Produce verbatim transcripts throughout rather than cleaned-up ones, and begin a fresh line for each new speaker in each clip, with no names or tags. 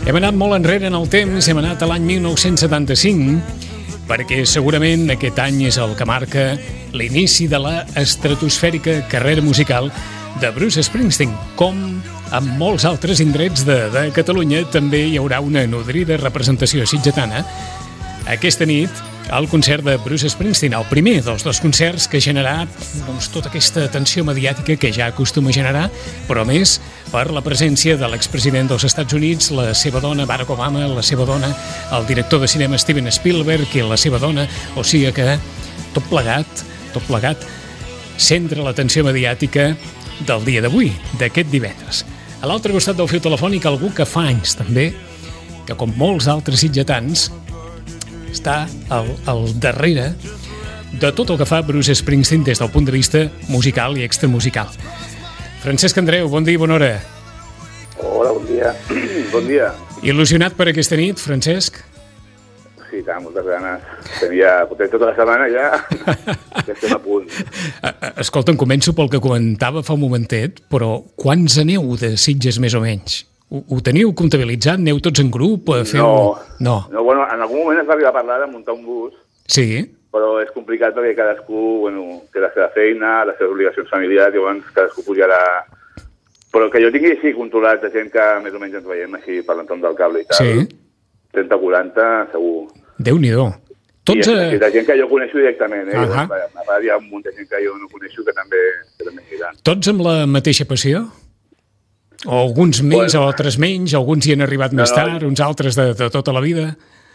Hem anat molt enrere en el temps, hem anat a l'any mil nou-cents setanta-cinc, perquè segurament aquest any és el que marca l'inici de la estratosfèrica carrera musical de Bruce Springsteen. Com en molts altres indrets de, de Catalunya, també hi haurà una nodrida representació sitgetana aquesta nit al concert de Bruce Springsteen, el primer dels dos concerts que ha generat doncs, tota aquesta atenció mediàtica que ja acostuma a generar, però més per la presència de l'expresident dels Estats Units, la seva dona Barack Obama, la seva dona, el director de cinema Steven Spielberg i la seva dona, o sigui que tot plegat, tot plegat, centra l'atenció mediàtica del dia d'avui, d'aquest divendres. A l'altre costat del fil telefònic, algú que fa anys també, que com molts altres sitgetans, està al, al darrere de tot el que fa Bruce Springsteen des del punt de vista musical i extramusical. Francesc Andreu, bon dia i bona hora.
Hola, bon dia. Bon dia.
Il·lusionat per aquesta nit, Francesc?
Sí, tant, moltes ganes. Tenia, potser tota la setmana ja, ja estem a punt.
Escolta, em començo pel que comentava fa un momentet, però quants aneu de Sitges més o menys? Ho, ho teniu comptabilitzat? Aneu tots en grup? A fer
no,
un... no,
no. Bueno, en algun moment es va arribar a parlar de muntar un bus,
sí,
però és complicat perquè cadascú bueno, té la seva feina, les seves obligacions familiars, llavors cadascú pujarà... Però que jo tingui així controlat de gent que més o menys ens veiem així per l'entorn del cable i tal,
sí.
trenta a quaranta segur.
Déu-n'hi-do. Tots...
I és de gent que jo coneixo directament, eh?
Uh
-huh.
-huh.
A part hi ha un munt de gent que jo no coneixo que també, que també aniran.
Tots amb la mateixa passió? O alguns més, bueno, o altres menys, alguns hi han arribat
no,
més
no,
tard, uns altres de, de tota la vida?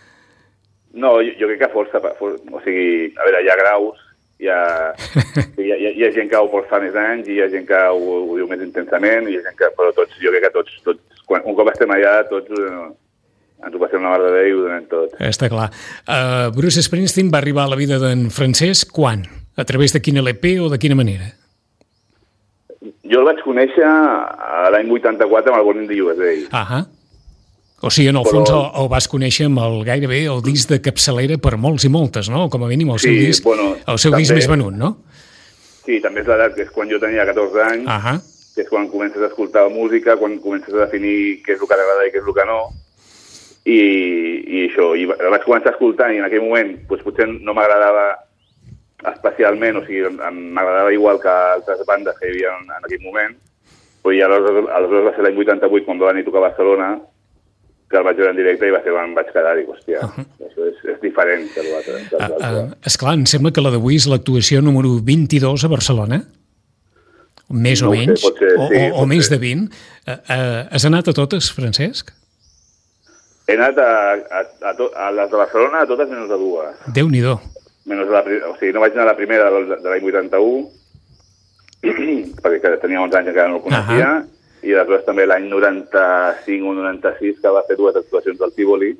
No, jo, jo crec que força, força, o sigui, a veure, hi ha graus, hi ha, hi ha, hi ha gent que ho pot fa més anys, i hi ha gent que ho, ho diu més intensament, i hi ha gent que, però tots, jo crec que tots, tots quan, un cop estem allà, tots eh, ens ho passem la mar de Déu i ho donem tot.
Està clar. Uh, Bruce Springsteen va arribar a la vida d'en Francesc quan? A través de quin L P o de quina manera?
Jo el vaig conèixer l'any vuitanta-quatre amb el Born in the U S A.
Ahà. O sigui, en el
Però...
fons el, el vas conèixer amb el gairebé el disc de capçalera per molts i moltes, no? Com a mínim el seu
sí,
disc,
bueno,
el seu
també,
disc més venut, no?
Sí, també és l'edat, que és quan jo tenia catorze anys,
Ahà.
que és quan comences a escoltar música, quan comences a definir què és el que t'agrada i què és el que no, i, i això, i vaig començar a escoltar i en aquell moment doncs, potser no m'agradava especialment, o sigui, m'agradava igual que altres bandes que hi havia en, en aquell moment, però ja aleshores, aleshores va ser l'any vuitanta-vuit quan va venir a tocar a Barcelona, que el vaig veure en directe i va ser quan em vaig quedar i dic, hòstia, uh -huh. això és, és diferent que l'altre.
Uh, uh, esclar, em sembla que la d'avui és l'actuació número vint-i-dos a Barcelona, més
no
o menys,
sé, pot ser,
o,
sí,
o, o més
ser.
de vint. Uh, uh, has anat a totes, Francesc?
He anat a, a, a, to, a les de Barcelona, a totes menys a dues.
Déu-n'hi-do.
Menys la, o sigui, no vaig anar a la primera de, de l'any vuitanta-u, perquè tenia onze anys encara no el coneixia, uh -huh. i després també l'any noranta-cinc o noranta-sis, que va fer dues actuacions al Tívoli,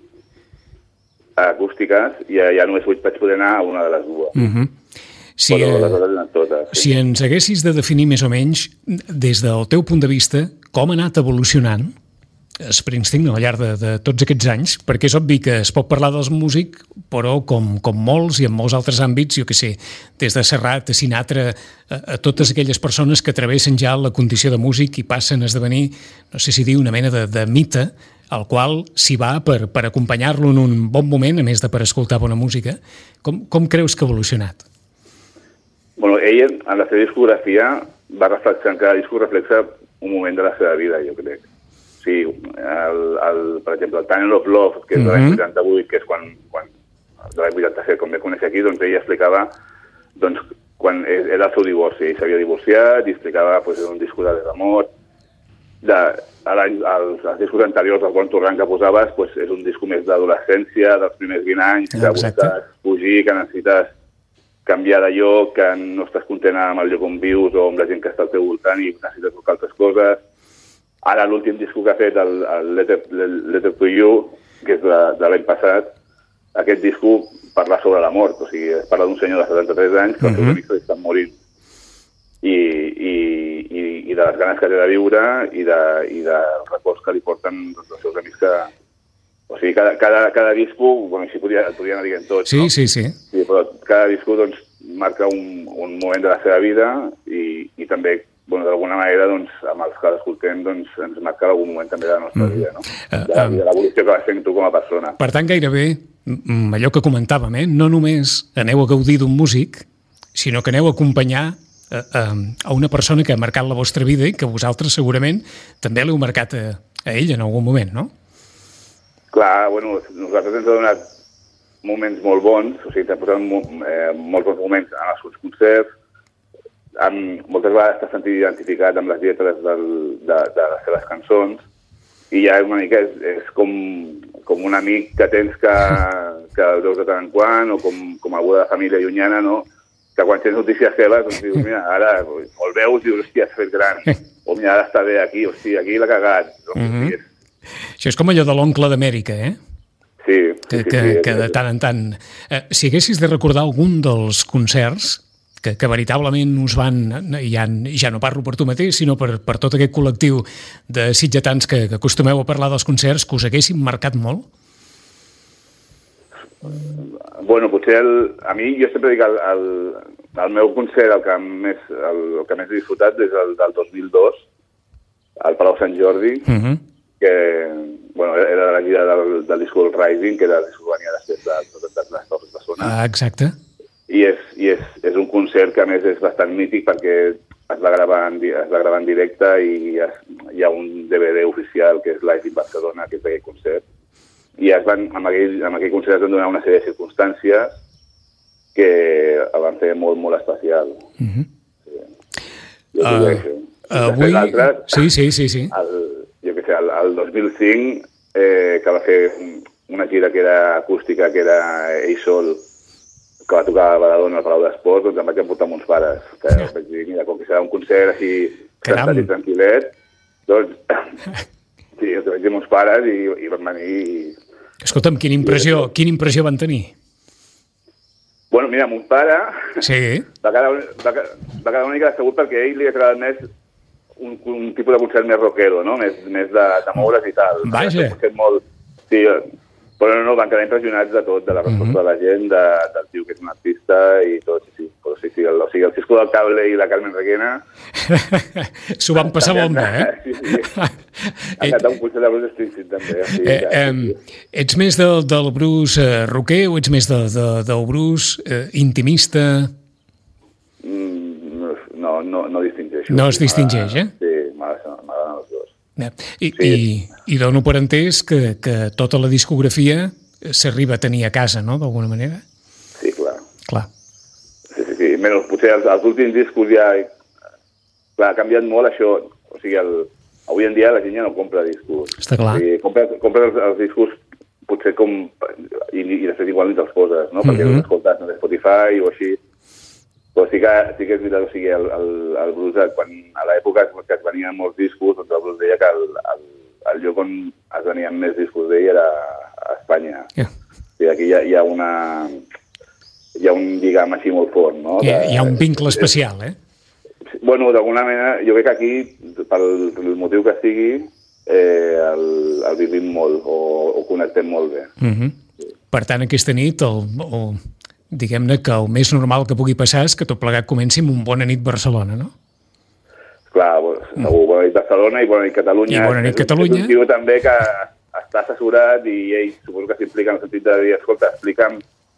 acústiques, i ja, ja només vaig poder anar a una de les dues.
Uh -huh. Si,
però les altres eren totes. Sí.
Si ens haguessis de definir més o menys, des del teu punt de vista, com ha anat evolucionant Springsteen al llarg de, de tots aquests anys, perquè és obvi que es pot parlar dels músics, però com, com molts i en molts altres àmbits, jo què sé, des de Serrat a Sinatra, a, a totes aquelles persones que travessen ja la condició de músic i passen a esdevenir, no sé si dir, una mena de, de mite, al qual s'hi va per, per acompanyar-lo en un bon moment, a més de per escoltar bona música. Com, com creus que ha evolucionat?
Bueno, ell, en la seva discografia, va reflexar, en cada disco reflexa un moment de la seva vida, jo crec. Sí, el, el, per exemple, el Tunnel of Love, que és de l'any vuitanta-vuit, que és quan, quan de l'any vuitanta-set, com vam conèixer aquí, doncs ell explicava doncs, quan era el seu divorci. Ell s'havia divorciat i explicava pues, un disco d'amor. De, als, als discos anteriors, el Born to Run que posaves, pues, és un disco més d'adolescència, dels primers vint anys, que busques fugir, que necessites canviar de lloc, que no estàs content amb el lloc on vius o amb la gent que està al teu voltant i necessites buscar altres coses. Ara l'últim disco que ha fet, el, el Letter, Letter to You, que és de, de l'any passat, aquest disco parla sobre la mort, o sigui, es parla d'un senyor de setanta-tres anys que els seus amics estan morint i, i, i, i de les ganes que té de viure i, de, i dels records que li porten doncs, els seus amics que... O sigui, cada, cada, cada disco, bueno, així podria, podria anar dient tot,
sí,
no?
Sí, sí,
sí. Però cada disco, doncs, marca un, un moment de la seva vida i, i també, bueno, d'alguna manera, doncs, amb amb els que l'escoltem doncs, ens marca algun moment també de la nostra mm. vida, no? De, uh, um, de l'evolució que vas fent tu com a persona.
Per tant, gairebé, allò que comentàvem, eh? No només aneu a gaudir d'un músic, sinó que aneu a acompanyar a, a, a una persona que ha marcat la vostra vida i que vosaltres segurament també l'heu marcat a, a ell en algun moment, no?
Clar, bueno, nosaltres ens ha donat moments molt bons, o sigui, t'ha posat eh, molts bons moments en els seus concerts, amb, moltes vegades t'has sentit identificat amb les lletres del, de, de les seves cançons, i ja una mica és, és com, com un amic que tens que, que el veus de tant en quant, o com, com algú de família llunyana, no? Que quan tens notícies seves, doncs dius, mira, ara, o el veus i dius, hòstia, s'ha fet gran, o mira, ara està bé aquí, hòstia, aquí l'ha cagat. Doncs, mm -hmm.
Això és com allò de l'oncle d'Amèrica, eh?
Sí.
Que,
sí,
que,
sí,
que de tant en tant... Eh, si haguessis de recordar algun dels concerts que, que veritablement us van... Ja, ja no parlo per tu mateix, sinó per, per tot aquest col·lectiu de sitgetans que, que acostumeu a parlar dels concerts, que us haguessin marcat molt?
Bueno, potser el, a mi, jo sempre dic el, el, el meu concert, el que més, el, el que més he disfrutat és el del dos mil dos, al Palau Sant Jordi, uh -huh. que bueno, era la gira del, del disco Rising, que era el disco que venia després de totes les coses de Sona.
Ah, exacte.
I, és, i és, és un concert que a més és bastant mític perquè es va gravar en, es va gravar en directe i es, hi ha un D V D oficial que és Live in Barcelona, que és d'aquell concert. I es van, amb, aquell, amb aquell concert es van donar una sèrie de circumstàncies que el van fer molt, molt especial. Uh -huh. Sí. Jo uh,
avui... Sí, sí, sí. sí.
El, jo què sé, el, el dos mil cinc, eh, que va fer una gira que era acústica, que era Ell Sol, que va tocar a Badalona al Palau d'Esports, doncs em vaig emportar amb uns pares, que ja. vaig dir, mira, com que serà un concert així, sentat i tranquil·let, doncs, sí, els vaig dir amb uns pares i, i van venir i...
Escolta'm, quina impressió, quina impressió van tenir?
Bueno, mira, mon pare
sí.
va, quedar, va, va quedar una mica decebut perquè a ell li ha agradat més un, un tipus de concert més rockero, no? Més, més de, de moure's i tal.
Vaja.
Molt, sí, però no, no, van quedar impressionats de tot, de la resposta uh -huh. de la gent, de, del tio que és un artista i tot, sí, sí. Però sí, sí, el, o sigui, el Cisco del Cable i la Carmen Requena...
S'ho van passar bomba, eh?
Sí, sí. Ha quedat un concert de Bruce Springsteen, també. Sí,
eh, eh, sí. Ets més del, del Bruce eh, rocker o ets més de, de, del Bruce eh, intimista?
Mm, no, no, no distingeixo.
No es distingeix, eh?
Sí, m'agraden els dos.
I, sí. i, i dono per entès que, que tota la discografia s'arriba a tenir a casa, no?, d'alguna manera?
Sí, clar.
Clar.
Sí, sí, sí. Menys, potser els, els últims discos ja... Clar, ha canviat molt això. O sigui, el, avui en dia la gent ja no compra discos.
Està clar.
O sigui, compra, compra els, els discos potser com... I, i després igual ni te'ls poses, no? Perquè mm -hmm. els escoltes no, de Spotify o així. Però sí que, sí que és veritat, o sigui, el, el, el Bruce, quan, a l'època que es venien molts discos, doncs el Bruce deia que el, el, el lloc on es venien més discos d'ell era a Espanya. Yeah. O sigui, aquí hi ha, hi ha una... hi ha un lligam així molt fort, no?
Hi ha, hi ha un vincle especial, eh?
Bueno, d'alguna manera, jo crec que aquí, pel, pel motiu que sigui, eh, el, el vivim molt, o, o connectem molt bé.
Uh -huh. Sí. Per tant, aquesta nit, el... el... diguem-ne que el més normal que pugui passar és que tot plegat comenci amb un Bona nit Barcelona, no?
Clar, segur, Bona nit Barcelona i Bona nit Catalunya.
I Bona nit Catalunya.
És un tio també que està assessorat i ell suposo que s'implica en el sentit de dir, escolta, explica'm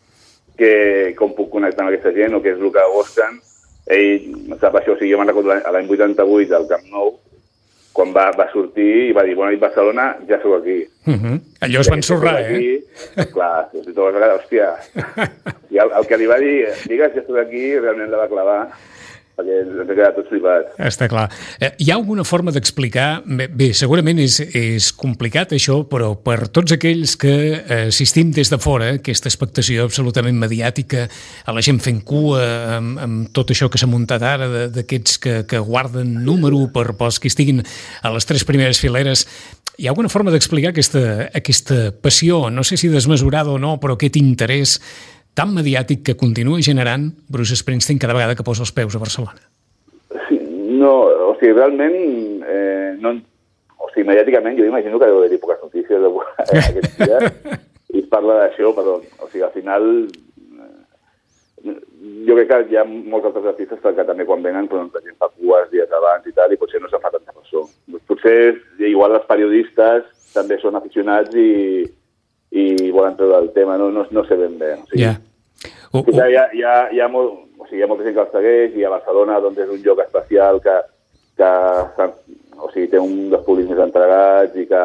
que, com puc connectar amb aquesta gent o què és el que busquen. Ell sap això, o sigui, jo me'n recordo l'any vuitanta-vuit del Camp Nou, quan va, va sortir i va dir, Bona nit Barcelona, ja sou aquí.
Uh -huh. Allò es va ensorrar, eh?
Clar, si tu vas a hòstia. I el, el que li va dir, digues, ja estic aquí, realment la va clavar, perquè ens ha quedat tots flipats.
Està clar. Eh, hi ha alguna forma d'explicar... Bé, bé, segurament és, és complicat això, però per tots aquells que eh, assistim des de fora, aquesta expectació absolutament mediàtica, a la gent fent cua, amb, amb tot això que s'ha muntat ara, d'aquests que, que guarden número per pels que estiguin a les tres primeres fileres, hi ha alguna forma d'explicar aquesta, aquesta passió, no sé si desmesurada o no, però aquest interès tan mediàtic que continua generant Bruce Springsteen cada vegada que posa els peus a Barcelona?
Sí, no, o sigui, realment, eh, no, o sigui, mediàticament jo imagino que deu haver-hi poques notícies aquests dies i es parla d'això, però, o sigui, al final, eh, jo crec que hi ha molts altres artistes que també quan venen, però la gent fa cues dies abans i tal, i potser no se'n fa tanta ressò. potser igual els periodistes també són aficionats i, i volen treure el tema, no, no, no sé ben bé. O sigui,
yeah. uh, uh.
Hi, ha, hi, ha, hi, ha molt, o sigui, hi ha molta gent que els segueix i a Barcelona doncs, és un lloc especial que, que o sigui, té un dels públics més entregats i que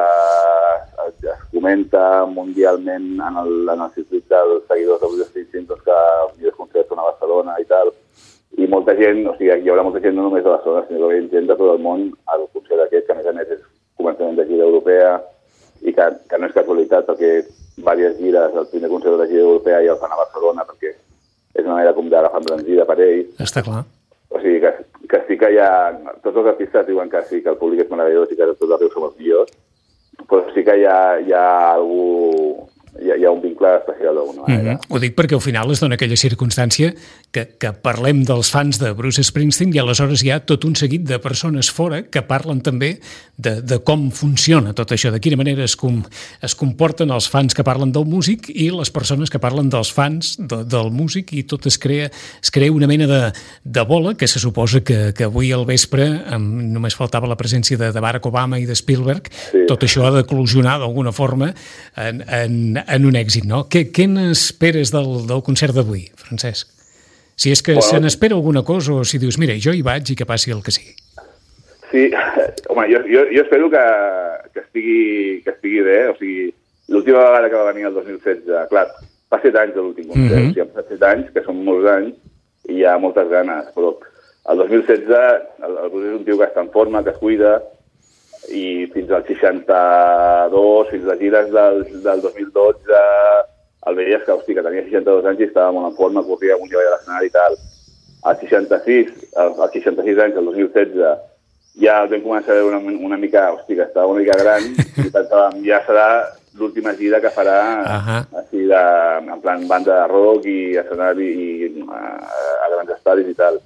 es, es comenta mundialment en el, en el circuit dels seguidors de Bruce Springsteen, doncs, que els millors concerts són a Barcelona i tal. I molta gent, o sigui, hi haurà molta gent no només de Barcelona, sinó que hi ha gent de tot el món al concert aquest, que a més a més és començament de gira europea i que, que no és casualitat perquè diverses gires, el primer concert de gira europea ja el fan a Barcelona perquè és una manera com d'agafar embranzida per ells.
Està clar.
O sigui, que, que sí que hi ha... Tots els artistes diuen que sí, que el públic és meravellós i que tots els rius som els millors, però sí que hi ha, hi ha algú... Hi ha, hi ha un vincle especial d'alguna manera.
Mm-hmm. Ho dic perquè al final es dona aquella circumstància que, que parlem dels fans de Bruce Springsteen i aleshores hi ha tot un seguit de persones fora que parlen també de, de com funciona tot això, de quina manera es, com, es comporten els fans que parlen del músic i les persones que parlen dels fans de, del músic i tot es crea, es crea una mena de, de bola que se suposa que, que avui al vespre amb, només faltava la presència de, de Barack Obama i de Spielberg, sí. Tot això ha d'eclosionar d'alguna forma en, en en un èxit, no? Què, què n'esperes del, del concert d'avui, Francesc? Si és que bueno, se n'espera alguna cosa o si dius, mira, jo hi vaig i que passi el que sigui.
Sí, home, jo, jo, jo espero que, que, estigui, que estigui bé, o sigui, l'última vegada que va venir el dos mil setze, clar, fa set anys de l'últim concert, mm-hmm. o sigui, fa set anys, que són molts anys, i hi ha moltes ganes, però el dos mil setze el, el Bruce és un tio que està en forma, que es cuida, i fins al seixanta-dos, fins a les gires del, del dos mil dotze, el veies que, hosti, que tenia seixanta-dos anys i estava molt en forma, corria un llevall a l'escenari i tal. Al seixanta-sis, als seixanta-sis anys, el dos mil setze, ja el vam començar a veure una, una mica, hosti, que estava una mica gran, i pensàvem, ja serà l'última gira que farà uh-huh. així de, en plan banda de rock i escenari i a, a grans estadis i tal.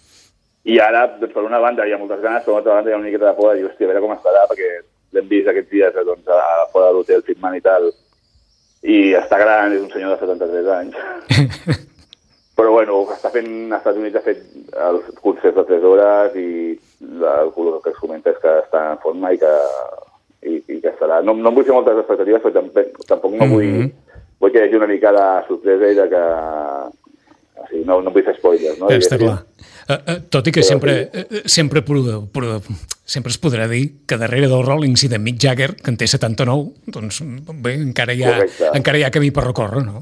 I ara, doncs, per una banda hi ha moltes ganes, per una altra banda hi ha una miqueta de por de dir, hòstia, a veure com estarà, perquè l'hem vist aquests dies doncs, a, a fora de l'hotel Pitman i tal, i està gran, és un senyor de setanta-tres anys. Però, bueno, està fent, als Estats Units ha fet els concerts de tres hores i el que es comenta és que està en forma i que, i, i que estarà... No, no em vull fer moltes expectatives, però tampoc, tampoc no vull, mm-hmm. vull que hi hagi una mica de sorpresa i de que... O sigui, no, no vull fer spoilers, no?
Està clar. Uh, uh, tot i que sempre, uh, sempre, pro, pro, sempre es podrà dir que darrere dels Rollings i de Mick Jagger, que en té setanta-nou, doncs bé, encara hi ha, encara hi ha camí per recórrer, no?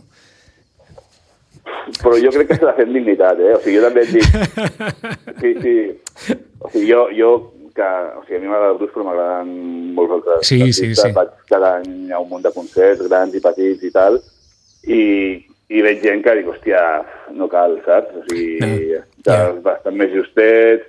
Però jo crec que s'ha de fer amb dignitat, eh? O sigui, jo també et dic... Sí, sí. O sigui, jo, jo que... O sigui, a mi m'agrada el Bruce, però m'agraden molts altres.
Sí, sí, sí.
Vaig cada any a un munt de concerts, grans i petits i tal, i... I veig gent que dic, hòstia, no cal, saps? O sigui, no, yeah. bastant més justet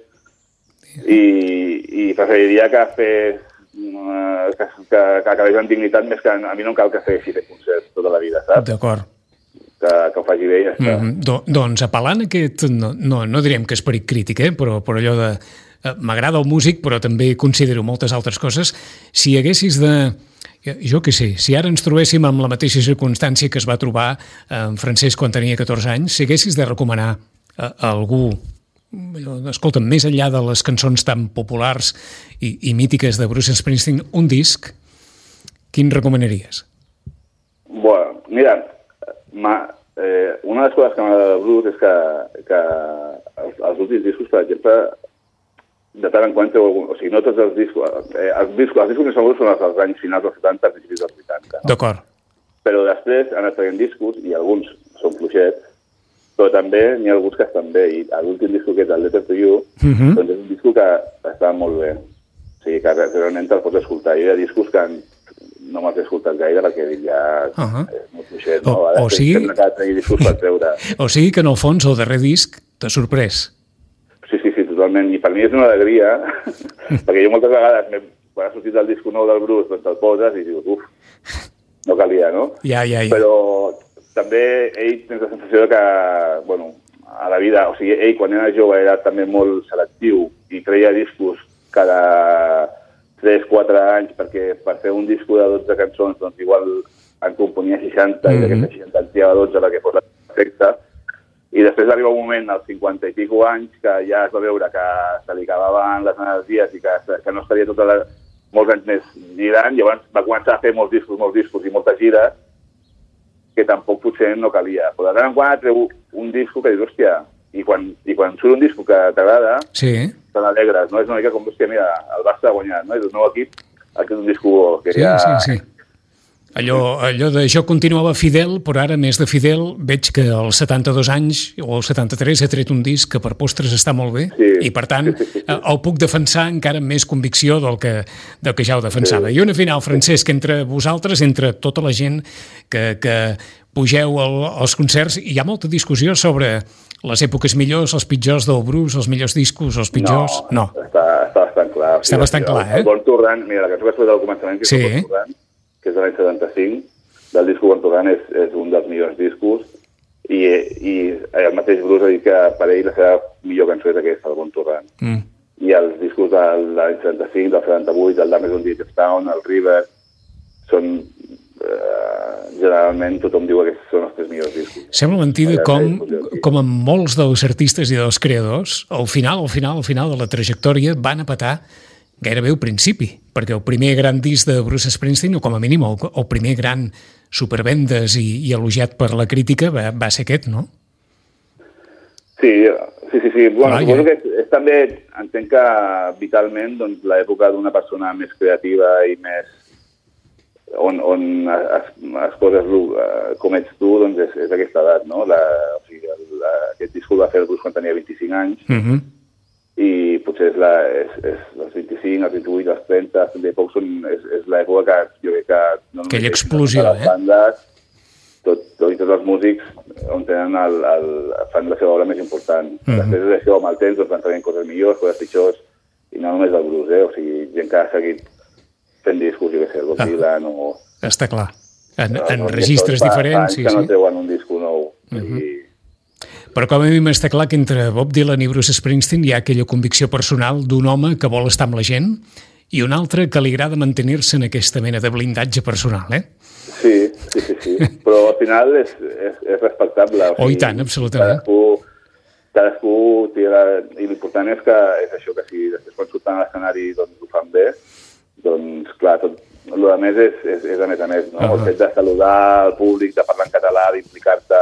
i, i preferiria que fes que, que, que acabés amb dignitat més que a mi no em cal que segueixi fent concerts tota la vida, saps?
D'acord.
Que, que ho faci bé i ja està.
Mm-hmm. Do, doncs apel·lant aquest, no, no, no diríem que esperit crític, eh? però, però allò de... Eh, m'agrada el músic, però també considero moltes altres coses. Si haguessis de... Jo què sé, si ara ens trobéssim amb la mateixa circumstància que es va trobar en Francesc quan tenia catorze anys, si haguessis de recomanar a, a algú, escolta'm, més enllà de les cançons tan populars i, i mítiques de Bruce Springsteen, un disc, quin recomanaries?
Bueno, mira, ma, eh, una de les coses que m'agrada de Bruce és que, que els, els últims discos, per exemple, de tant en quant, o sigui, no tots els discos... Eh, els discos, els discos més famosos són els dels anys finals dels setanta, principis dels vuitanta. No?
D'acord.
Però després han anat traient discos, i alguns són fluixets, però també n'hi ha alguns que estan bé, i l'últim disco que és el Letter to You, uh-huh. doncs és un disco que està molt bé. O sigui, que realment te'l pots escoltar. Hi ha discos que no me'ls he escoltat gaire perquè dic ja uh-huh. és molt fluixet, no?
O,
Ara
o sigui...
sembla que tregui discos per treure.
O sigui que en el fons el darrer disc t'ha sorprès.
Sí, sí, sí, totalment. I per mi és una alegria, perquè jo moltes vegades, quan ha sortit el disco nou del Bruce, doncs te'l poses i dius, uf, no calia, no?
Ja, ja, ja.
Però també ell tens la sensació que, bueno, a la vida, o sigui, ell quan era jove era també molt selectiu i treia discos cada tres quatre anys, perquè per fer un disco de dotze cançons, doncs igual en componia seixanta, mm-hmm. i d'aquestes seixanta en triava dotze perquè fos perfecte. I després arriba un moment, als cinquanta i pico anys, que ja es va veure que se li acabaven les energies i que, que no estaria tota la, molts anys més girant, llavors va començar a fer molts discos, molts discos i moltes gires, que tampoc potser no calia. Però de tant en quant treu un disco que dius, hòstia, i quan, i quan surt un disco que t'agrada,
sí.
te n'alegres, no? És una mica com, hòstia, mira, el Barça ha guanyat, no? És el nou equip, aquest és un disco que
sí,
ja...
Sí, sí, Allò, allò de jo continuava fidel, però ara, més de fidel, veig que als setanta-dos anys o als setanta-tres he tret un disc que per postres està molt bé,
sí.
i per tant sí, sí, sí. el puc defensar encara amb més convicció del que, del que ja ho defensava. Sí. I una final, Francesc, entre vosaltres, entre tota la gent que, que pugeu al, als concerts, hi ha molta discussió sobre les èpoques millors, els pitjors del Bruce, els millors discos, els pitjors...
No, no. Està, està bastant clar.
Està sí, bastant clar, eh?
El Born to Run, mira, la cançó que has posat al començament, que és sí. el Born to Run, que és de l'any setanta-cinc, del disco Born to Run és, és un dels millors discos, i, i el mateix Bruce ha dit que per ell la seva millor cançó és aquesta, el Born to Run. Mm. I els discos del, de l'any setanta-cinc, del setanta-vuit, del Damage on the Edge of Town, el River, són... Eh, generalment tothom diu que són els tres millors discos.
Sembla mentida com, com amb molts dels artistes i dels creadors, al final, al final, al final de la trajectòria van a petar gairebé al principi, perquè el primer gran disc de Bruce Springsteen, o com a mínim el, el primer gran supervendes i, i elogiat per la crítica va, va ser aquest, no?
Sí, sí, sí. sí. Bueno, ah, suposo ja. que és, és també, entenc que vitalment doncs, l'època d'una persona més creativa i més on, on es, es poses com ets tu, doncs és, és aquesta edat, no? La, o sigui, la, aquest disc el va fer el Bruce quan tenia vint-i-cinc anys, uh -huh. i potser és, la, és, és els vint-i-cinc, els vint-i-vuit, els trenta, els trenta i poc són, és, és l'època que jo crec que... No
Aquella explosió,
les bandes, eh? Tot, tot, i tots els músics on tenen el, el, fan la seva obra més important. Uh -huh. Després d'això, amb el temps, doncs, van tenir coses millors, coses pitjors, i no només del Bruce, eh? O sigui, gent que ha seguit fent discos, jo què sé, el Bob Dylan ah, o...
Està clar. En, en no, registres diferents, sí,
que
sí.
no treuen un disco nou. Uh -huh. i...
Però com a mi m'està clar que entre Bob Dylan i Bruce Springsteen hi ha aquella convicció personal d'un home que vol estar amb la gent i un altre que li agrada mantenir-se en aquesta mena de blindatge personal, eh?
Sí, sí, sí, sí. Però al final és, és, és respectable. O sigui,
oh, i tant, absolutament.
Cadascú, cadascú té la... I l'important és que és això, que si després quan surten a l'escenari doncs ho fan bé, doncs, clar, tot el que més és, és, és a més a més, no? Uh -huh. El fet de saludar al públic, de parlar en català, d'implicar-te.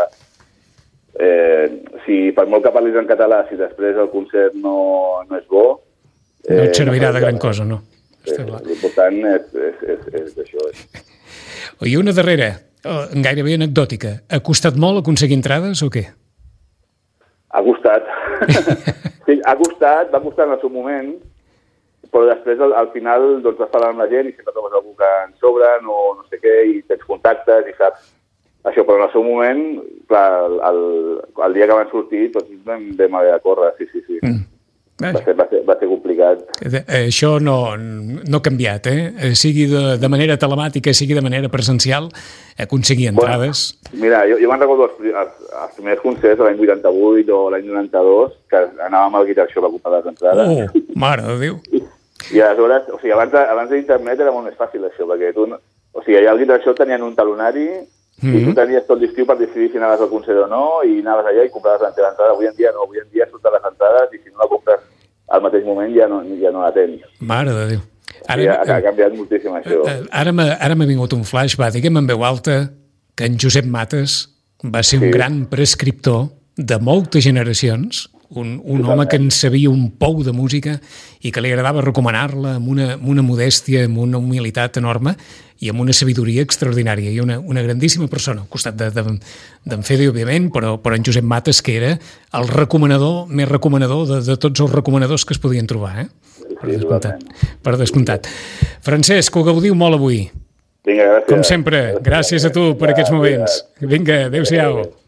Eh, si per molt que parlis en català, si després el concert no, no és bo...
Eh, no et servirà no de gran cosa, no?
Eh, L'important és, és, és, és això. És.
I una darrera, gairebé anecdòtica. Ha costat molt aconseguir entrades o què?
Ha costat. Sí, ha costat, va costar en el seu moment, però després al, al final doncs, vas parlar amb la gent i sempre trobes algú que en sobren o no sé què i tens contactes i saps això, però en el seu moment, clar, el, el dia que van sortir tots vam, vam haver de córrer, sí, sí, sí. Mm. Va ser, va, ser, va ser complicat.
Això no, no ha canviat, eh? Sigui de, de manera telemàtica, sigui de manera presencial, aconseguir entrades...
Bueno, mira, jo, jo me'n recordo els, els, els primers concerts, l'any vuitanta-vuit o l'any noranta-dos, que anàvem al Guitar Shop a comprar les entrades.
Oh, mare de Déu!
I, i aleshores, o sigui, abans, abans d'internet era molt més fàcil això, perquè tu, o sigui, allà al Guitar Shop tenien un talonari mm -hmm. i tu tenies tot l'estiu per decidir si anaves al concert o no, i anaves allà i compraves la teva entrada. Avui en dia no, avui en dia surten les entrades i si no la compres al mateix moment ja no, ja no la tens.
Mare de Déu.
Ara, sí, ha, ha canviat moltíssim això.
Ara m'ha vingut un flash, va, diguem en veu alta que en Josep Mates va ser sí. un gran prescriptor de moltes generacions, un, un home que en sabia un pou de música i que li agradava recomanar-la amb una, amb una modèstia, amb una humilitat enorme i amb una sabidoria extraordinària i una, una grandíssima persona, al costat d'en de, de, Fede, òbviament, però, però en Josep Mates, que era el recomanador més recomanador de, de tots els recomanadors que es podien trobar, eh? Per descomptat. Per descomptat. Francesc, ho gaudiu molt avui.
Vinga, gràcies.
Com sempre, gràcies a tu per aquests moments. Vinga, adéu-siau.